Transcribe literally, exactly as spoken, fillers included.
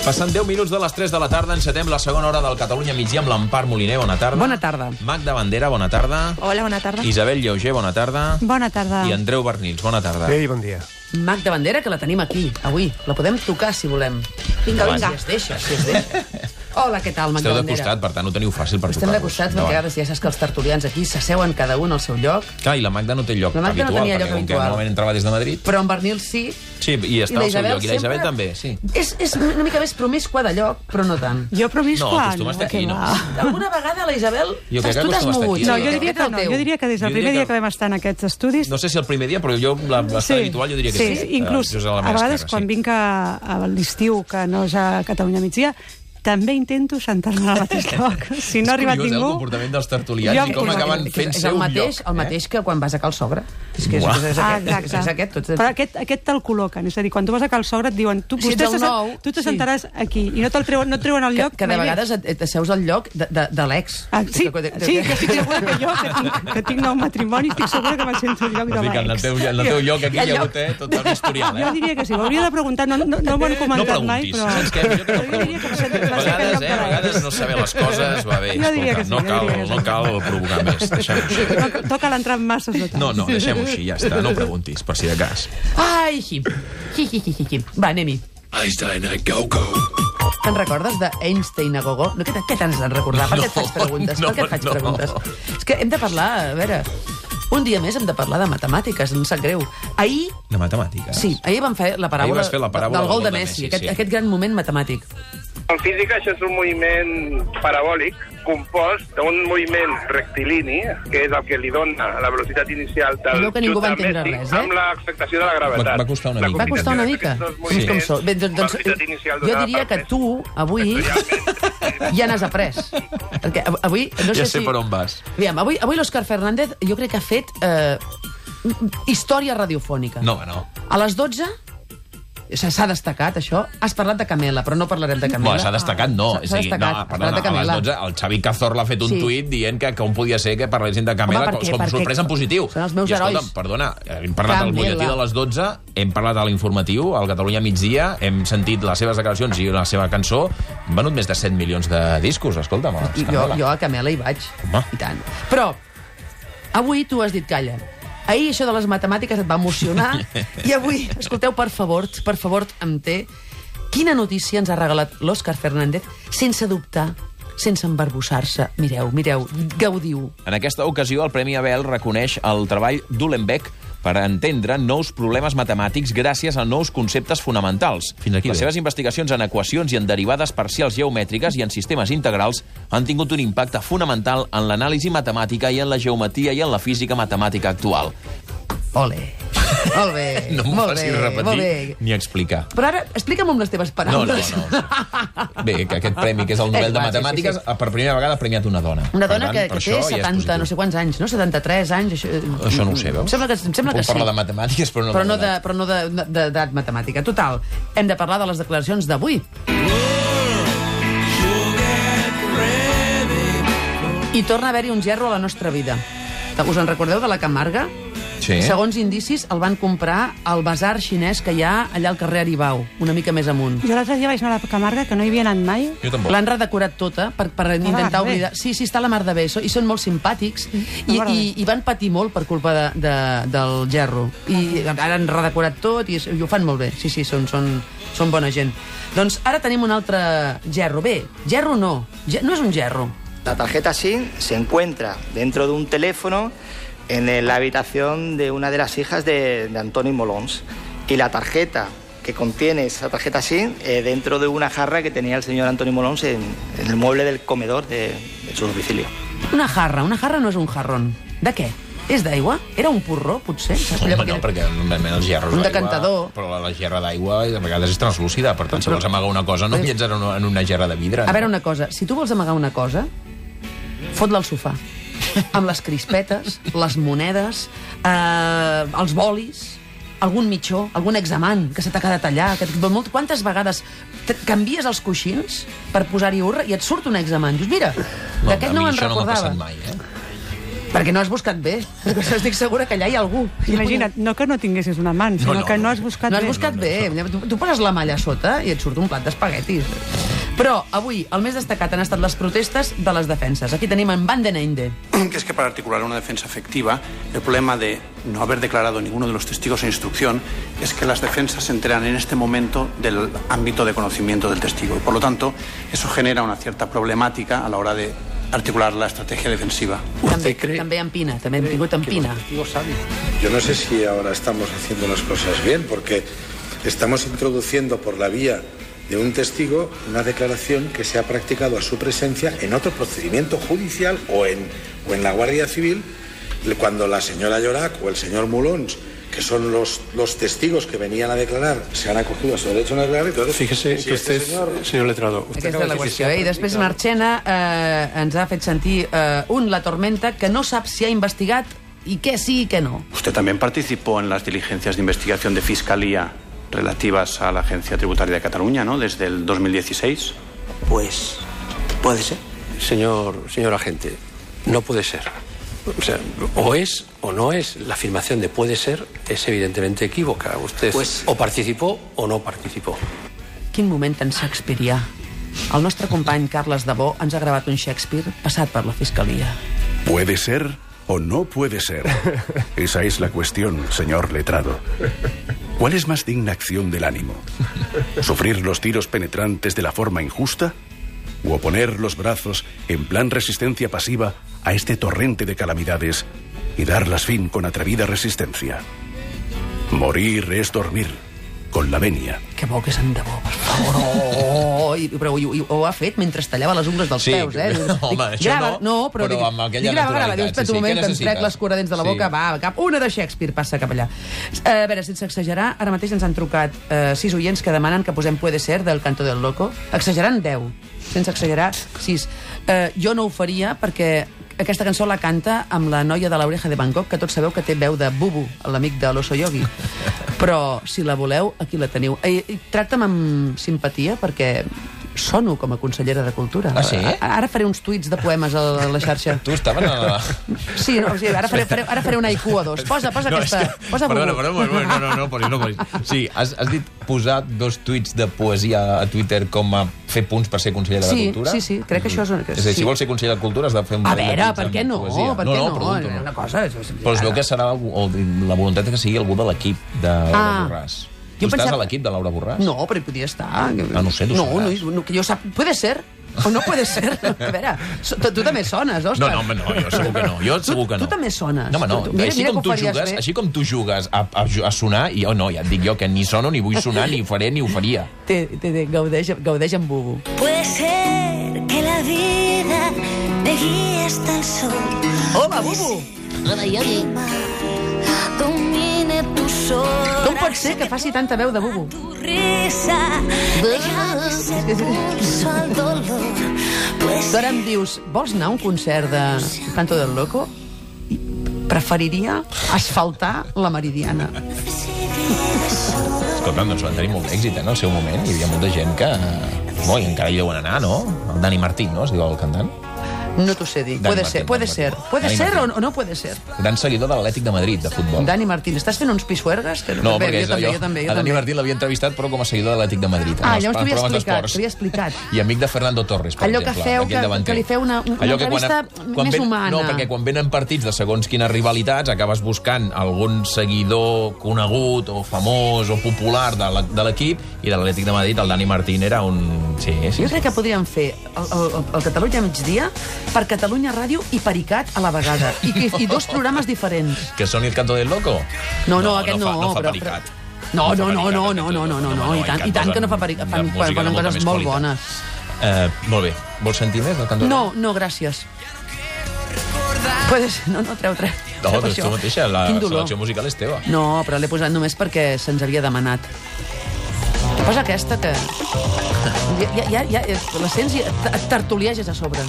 Passant deu minuts de les tres de la tarda, encetem la segona hora del Catalunya migdia amb l'Empar Moliner. Bona tarda. Bona tarda. Magda Bandera, bona tarda. Hola, bona tarda. Isabel Lleuger, bona tarda. Bona tarda. I Andreu Bernils, bona tarda. Ei, bon dia. Magda Bandera, que la tenim aquí, avui. La podem tocar, si volem. Vinga, vinga. Si es deixa, si es deixa. Hola, què tal, Magda Esteu de Bandera? costat, per tant, ho teniu fàcil per Estem de tocar-vos. costats, perquè ara ja saps que els tertulians aquí s'asseuen cada un al seu lloc. Clar, i la Magda no té lloc La Magda no habitual, tenia lloc perquè com que habitual. normalment entrava des de Madrid. Però en Bernil sí. Sí, i està al seu lloc. I la Isabel també, sí. És, és una mica més promíscua de lloc, però no tant. Jo promiscua, No, acostuma a estar aquí, que no? va. Alguna vegada la Isabel... Jo crec que tu t'has acostuma a estar mogut. aquí. No, Sí, jo diria Aquest és que el no. teu. Jo diria que des del Jo primer diria dia que- que vam estar en aquests estudis... No sé si el primer dia, però jo l'estat habitual jo diria que sí. Sí, inclús, Eh, just a la a meva vegades, esquerra, quan sí. vinc a, a l'estiu, que no és a Catalunya migdia, també intento sentar-me al mateix lloc. Si no ha arribat És curiós, eh, el ningú... comportament dels tertulians Jo i com em- acaben És fent el ser un mateix, lloc. el mateix que quan vas a Cal Sogre. És que és, Uah. és, és, Ah, aquest, exacte. és aquest. Tot, Però aquest, aquest te'l col·loquen. És a dir, quan tu vas a Cal Sogre et diuen tu, Si ets vostè el se- nou, tu te sí. sentaràs aquí i no te'l treuen, no et treuen el que, lloc. que de mai més. vegades et, et asseus al lloc de, de, de l'ex. Ah, sí, sí, que estic segura que jo, que tinc, que tinc nou matrimoni, estic segura que m'assento al lloc de En fi, que en el l'ex. teu, en el teu lloc aquí hi ha El lloc. hagut eh, tot un historial, Jo eh? diria que sí, ho hauria de preguntar, no, no, no m'ho han No comentat mai, preguntis, però... saps què? Millor que no Però jo diria que va ser, A va ser aquell vegades, lloc eh, de a vegades l'ex. no saber les coses va bé. Jo diria Escolta, que sí, no jo cal, diria que sí. no cal provocar més, deixem-ho així. No, toca l'entrar en masses detalls. No, no, deixem-ho així, ja està, no preguntis, per si de cas. Ai, hi. Hi, hi, hi, hi, hi. Va, anem-hi. Einstein a go-go. Te'n recordes d'Einstein a Gogó? No, què te- què t'has de recordar? Per què et faig preguntes? no, per què et faig no. preguntes? És que hem de parlar, a veure... Un dia més hem de parlar de matemàtiques, em sap greu. Ahir, De matemàtiques. sí, ahir vam fer la paràbola, Ahir vas fer la paràbola del gol de Messi, Messi, aquest, sí. aquest gran moment matemàtic. En física això és un moviment parabòlic compost d'un moviment rectilini, que és el que li dona la velocitat inicial del Veieu que ningú xut va de entendre Messi res, eh? amb l'acceptació de la gravetat. Va- va costar una La mica. Va costar una mica? combinació d'aquests dos Sí. Com moviments, sou? Bé, doncs, doncs, velocitat inicial jo donada diria per que Messi, tu, avui, vectorialment, ja n'has après. Perquè av- avui, no sé Ja sé si... per on vas. Aviam, avui, avui l'Òscar Fernández jo crec que ha fet eh, història radiofònica. No, no. A les dotze s'ha destacat, això. Has parlat de Camela, però no parlarem de Camela. Bueno, s'ha destacat, no. S'ha- És s'ha a dir, destacat, no, has perdona, parlat de a les Camela. dotze el Xavi Cazorla ha fet un Sí. tuit dient que com podia ser que parlessin de Camela Home, com, perquè- com perquè sorpresa en positiu. són els meus I, escolta'm, herois. perdona, hem parlat al Camela. butlletí de les dotze, hem parlat a l'informatiu, al Catalunya migdia, hem sentit les seves declaracions i la seva cançó, han venut més de set milions de discos, escolta'm. I jo, jo a Camela hi vaig. Home. I tant. Però, avui tu has dit calla. Ahir això de les matemàtiques et va emocionar i avui, escolteu, per favor, per favor, em té, quina notícia ens ha regalat l'Òscar Fernández sense dubtar, sense embarbussar-se. Mireu, mireu, gaudiu. En aquesta ocasió, el Premi Abel reconeix el treball d'Ulenbeck per entendre nous problemes matemàtics gràcies a nous conceptes fonamentals. Fins aquí Les bé. seves investigacions en equacions i en derivades parcials geomètriques i en sistemes integrals han tingut un impacte fonamental en l'anàlisi matemàtica i en la geometria i en la física matemàtica actual. Ole. Molt bé. No m'ho molt facis bé, molt repetir bé. ni explicar. Però ara, explica'm amb les teves No, paraules. no, no. Bé, que aquest premi, que és el Nobel És de igual, sí, Matemàtiques, sí, sí. per primera vegada ha premiat una dona. Una Per dona tant, que, per que això té ja és setanta, positiu. no sé quants anys, no? setanta-tres anys. Això, Això no ho sé, veus? Em sembla que, em sembla que Puc sí. parlar de matemàtiques, però no però no de de, però no de- de- d'edat matemàtica. Total, hem de parlar de les declaracions d'avui. I torna a haver-hi un gerro a la nostra vida. Us en recordeu de la Camarga? Sí. Segons indicis, el van comprar al basar xinès que hi ha allà al carrer Aribau, una mica més amunt. Jo l'altre dia vaig anar a la Camarga, que no hi havia anat mai. Jo tampoc. L'han redecorat tota per, per intentar mar de bé. oblidar... Sí, sí, està a la mar de bé. So- I són molt simpàtics. I, la mar de i, bé. I van patir molt per culpa de, de, del gerro. I ara han redecorat tot i, es- i ho fan molt bé. Sí, sí, són, són, són bona gent. Doncs ara tenim un altre gerro. Bé, gerro no. Ge- no és un gerro. La tarjeta SIM se encuentra dentro de un teléfono en el- la habitación de una de las hijas de, de Antoni Molons. Y la tarjeta que contiene esa tarjeta SIM eh, dentro de una jarra que tenía el señor Antoni Molons en, en el mueble del comedor de, de su domicilio. Una jarra. Una jarra no és un jarrón. De què? És d'aigua? Era un porró, potser? Saps allò Home, no, que- perquè normalment els gerros Un d'aigua... decantador. Però la gerra d'aigua a vegades és translúcida, per tant, si vols amagar una cosa, no viens en una, en una gerra de vidre. A veure una cosa, si tu vols amagar una cosa, fot-la al sofà. Amb les crispetes, les monedes, eh, els bolis, algun mitjó, algun examant que se t'ha quedat allà. Que, molt, quantes vegades te- canvies els coixins per posar-hi urra i et surt un examant. Dius, mira, No, d'aquest a mi no me'n això no m'ha recordava. passat mai, eh? Perquè no has buscat bé. Estic segura que allà hi ha algú. Imagina't, no que no tinguessis un amant, sinó No, no, que no no. has buscat No has bé. buscat bé. Tu, tu poses la malla a sota i et surt un plat d'espaguetis. Però avui el més destacat han estat les protestes de les defenses. Aquí tenim en Van den Einde. Que es que para articular una defensa efectiva, el problema de no haber declarado ninguno de los testigos en instrucción es que las defensas se enteran en este momento del ámbito de conocimiento del testigo. Y por lo tanto, eso genera una cierta problemática a la hora de articular la estrategia defensiva. També, també en Pina, també hem tingut en Pina. Yo no sé si ahora estamos haciendo las cosas bien, porque estamos introduciendo por la vía de un testigo una declaración que se ha practicado a su presencia en otro procedimiento judicial o en, o en la Guardia Civil, cuando la señora Llorac o el señor Molons, que son los, los testigos que venían a declarar, se han acogido a su derecho a declarar. Entonces, Fíjese si que este usted, señor... señor letrado, usted Aquesta acaba és la de decir que qüestió. se ha Eh? I després Marchena eh, ens ha fet sentir eh, un La Tormenta que no sap si ha investigat i què sí i què no. Usted también participó en las diligencias de investigación de Fiscalía relativas a la Agencia Tributaria de Cataluña, ¿no? Desde el dos mil dieciséis. Pues puede ser. Señor, señor agente, no puede ser. O sea, o es o no es. La afirmación de puede ser es evidentemente equívoca. Usted Pues- o participó o no participó. Quin moment tan shakespearià. El nostre company Carles Dabó ens ha gravat un Shakespeare passat per la Fiscalia. ¿Puede ser o no puede ser? Esa es la cuestión, señor letrado. ¿Cuál es más digna acción del ánimo? ¿Sufrir los tiros penetrantes de la forma injusta? ¿O oponer los brazos en plan resistencia pasiva a este torrente de calamidades y darlas fin con atrevida resistencia? Morir es dormir, con la venia. Que bo que és en Dabó, per favor. Oh, i, però ho, ho, ho ha fet mentre es tallava les ungles dels Sí, peus, eh? home, Dic, això grava, no, però, però dic, amb aquella dic, grava, grava, naturalitat, dius, espera sí, un sí, moment, què que ens trec necessites? l'escuradents de la Sí. boca, va, cap, una de Shakespeare passa cap allà. Eh, a veure, sense exagerar, ara mateix ens han trucat eh, sis oients que demanen que posem Puede Ser del Canto del Loco. Exagerant deu, sense exagerar, sis. Eh, jo no ho faria perquè aquesta cançó la canta amb la noia de l'Oreja de Bangkok, que tots sabeu que té veu de Bubu, l'amic de l'Oso Yogi. Però, si la voleu, aquí la teniu. I, i tracta'm amb simpatia, perquè sono com a consellera de Cultura. Ah, sí? A- Ara faré uns tuits de poemes a la xarxa. Tu estaves a la... Sí, no, o sigui, ara faré, faré, ara faré una haiku o dos. Posa, posa No, aquesta... és que- Posa perdona, Bubu. perdona, no, no, no, no, posis, no posis. Sí, has, has dit posar dos tuits de poesia a Twitter com a fer punts per ser consellera de Sí, Cultura? sí, sí, crec que això és una- És a dir, sí. si vols ser consellera de Cultura has de fer un A parell de veure, tuits per amb què no? poesia. Per no, què no, no? pregunto, Una no. cosa... És, és, Però es veu que serà algú, o la voluntat és que sigui algú de l'equip de Laura Ah. Borràs. Jo Tu estàs pensava- a l'equip de Laura Borràs? No, però hi podia estar. Ah, no sé, tu no, sabràs. no, no, que jo sap... Puede ser o no puede ser. A veure, so- tu, tu també sones, No, Òscar. no, home, no, jo segur que no. Jo Tu- segur que no. tu també sones. No, home, no. Tu- mira- així, mira com que tu ho faries jugues, bé. així com tu jugues a, a, a sonar, i jo no, ja et dic jo que ni sono, ni vull sonar, ni ho faré, ni ho faria. Té, té, té, gaudeix, gaudeix amb Bubu. Puede ser que la vida me guíe hasta el sol. Hola, Bubu! Domine tus horas. Com pot ser que faci tanta veu de Bubu? Tu risa. Dejar ese pulso al dolor. Pues Tu ara em dius, vols anar a un concert de Canto del Loco? I preferiria asfaltar la Meridiana. Escolta'm, doncs van tenir molt d'èxit, eh, en el seu moment. Hi havia molta gent que... Bo, i encara hi deuen anar, no? El Dani Martín, no? Es diu el cantant. No t'ho sé dir. Dani Puede Martín, ser, puede Dani ser. Martín. Puede Dani ser o, Martín. o no puede ser. Gran seguidor de l'Atlètic de Madrid, de futbol. Dani Martín, estàs fent uns pisuergues? Que No, Bé, perquè jo també, allò, jo també, jo a Dani també. Martín l'havia entrevistat, però com a seguidor de l'Atlètic de Madrid. Ah, en els llavors t'havia programes explicat, d'esports. t'havia explicat. I amic de Fernando Torres, per Allò que exemple. feu, aquell que- davanter. que li feu una- una Allò que quan- entrevista quan més ven- humana. No, perquè quan venen partits de segons quines rivalitats acabes buscant algun seguidor conegut o famós o popular de la- de l'equip, i de l'Atlètic de Madrid el Dani Martín era un... Sí, sí. Jo crec que podríem fer el, el, el Catalunya migdia per Catalunya Ràdio i Pericat a la vegada. I, i, i dos programes diferents. Que soni el Canto del Loco? No, no, aquest no. fa, no fa però, pericat. No, no, no, fa no, pericat, no, el no, no, no, Canto del no, i Loco. tant, i tant que no fa pericat. Fan, de música de fan molta coses més molt qualitat. bones. Eh, molt bé. Vols sentir més del Canto del Loco? No, no, gràcies. Puede ser, no, no, treu, treu. No, treu tu, això. tu mateixa, la Quin dolor. selecció musical és teva. No, però l'he posat només perquè se'ns havia demanat. Posa aquesta que... Ja, ja, ja, ja la sents i et, et tertulieges a sobre.